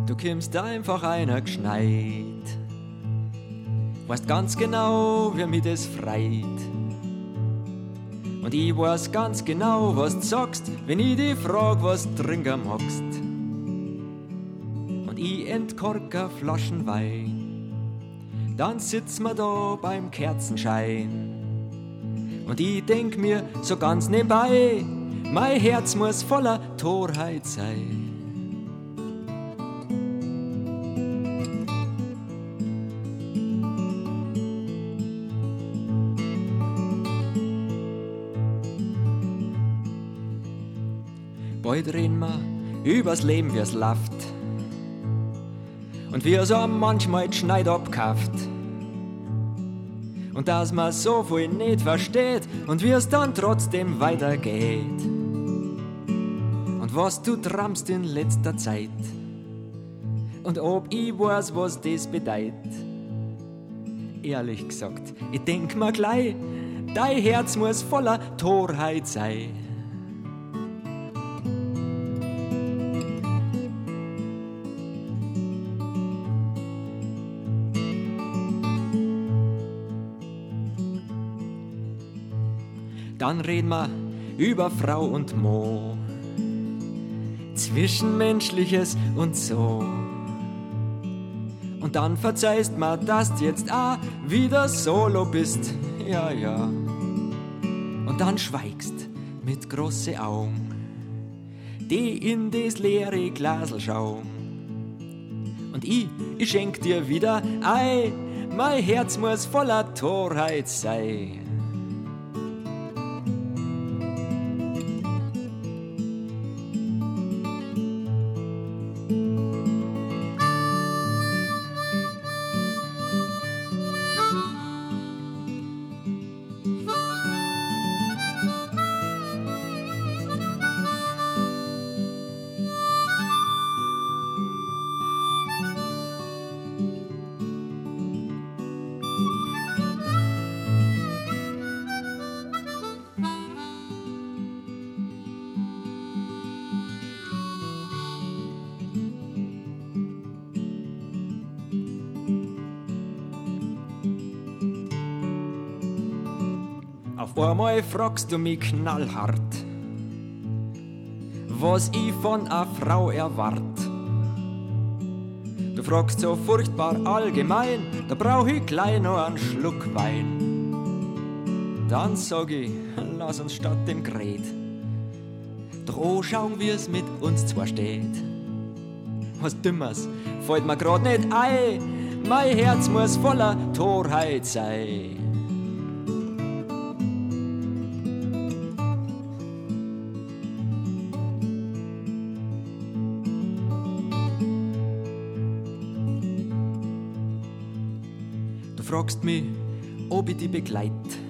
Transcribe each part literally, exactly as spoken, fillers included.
Du kimmst einfach einer geschneit. Weißt ganz genau, wie mich das freit. Und ich weiß ganz genau, was du sagst, wenn ich dich frag, was du trinken magst. Und ich entkorke Flaschen Wein. Dann sitzen wir da beim Kerzenschein. Und ich denk mir so ganz nebenbei, mein Herz muss voller Torheit sein. Bald reden wir übers Leben, wie's läuft. Und wie so manchmal die Schneid abkauft. Und dass man so viel nicht versteht und wie es dann trotzdem weitergeht. Und was du trampst in letzter Zeit. Und ob ich weiß, was das bedeutet. Ehrlich gesagt, ich denk mir gleich, dein Herz muss voller Torheit sein. Dann reden wir über Frau und Mo, Zwischenmenschliches und so. Und dann verzeihst mir, dass du jetzt auch wieder solo bist, ja, ja. Und dann schweigst mit große Augen, die in das leere Glasl schauen. Und ich, ich schenk dir wieder ei, mein Herz muss voller Torheit sein. Auf einmal fragst du mich knallhart, was ich von a Frau erwart. Du fragst so furchtbar allgemein, da brauch ich gleich noch einen Schluck Wein. Dann sag ich, lass uns statt dem Gret doch anschauen, wie es mit uns zwar steht. Was Dümmes fällt mir grad nicht ein, mein Herz muss voller Torheit sein. Du fragst mich, ob ich dich begleit,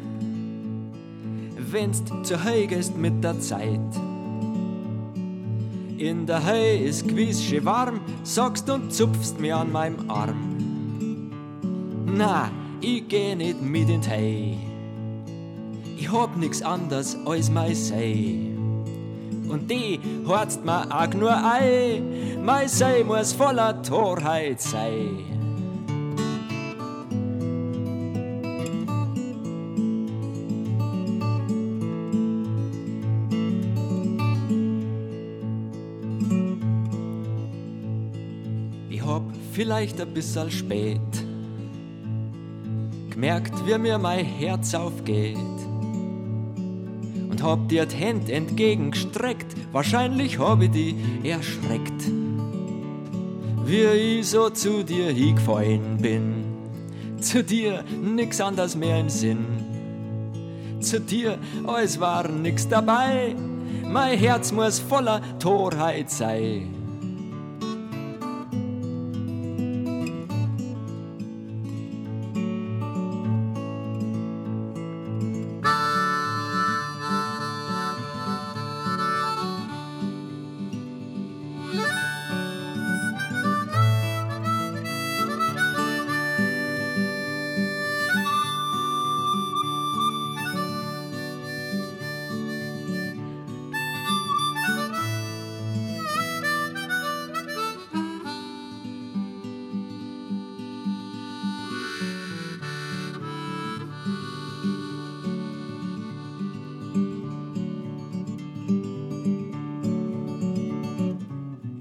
wenn's zur Heu gehst mit der Zeit. In der Heu ist gewiss schön warm, sagst und zupfst mir an meinem Arm. Na, ich geh nicht mit in die Heu, ich hab nix anders als mein Sei. Und die horzt mir auch nur ei, mein Sei muss voller Torheit sein. Ich hab vielleicht ein bisschen spät gemerkt, wie mir mein Herz aufgeht und hab dir die Hand entgegengestreckt, wahrscheinlich hab ich die erschreckt. Wie ich so zu dir hingefallen bin, zu dir nix anders mehr im Sinn, zu dir als war nix dabei, mein Herz muss voller Torheit sein.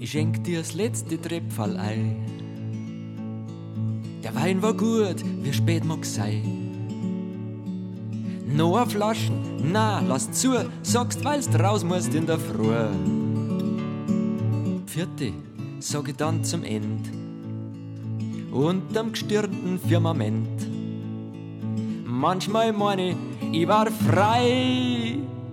ich schenk dir das letzte Treppfall ein. Der Wein war gut, wie spät mag's sein? Noch a Flaschen, na, lass zu, sagst, weil's raus musst in der Früh. Vierte, sag ich dann zum End, unterm gestirnten Firmament. Manchmal meine ich, ich war frei,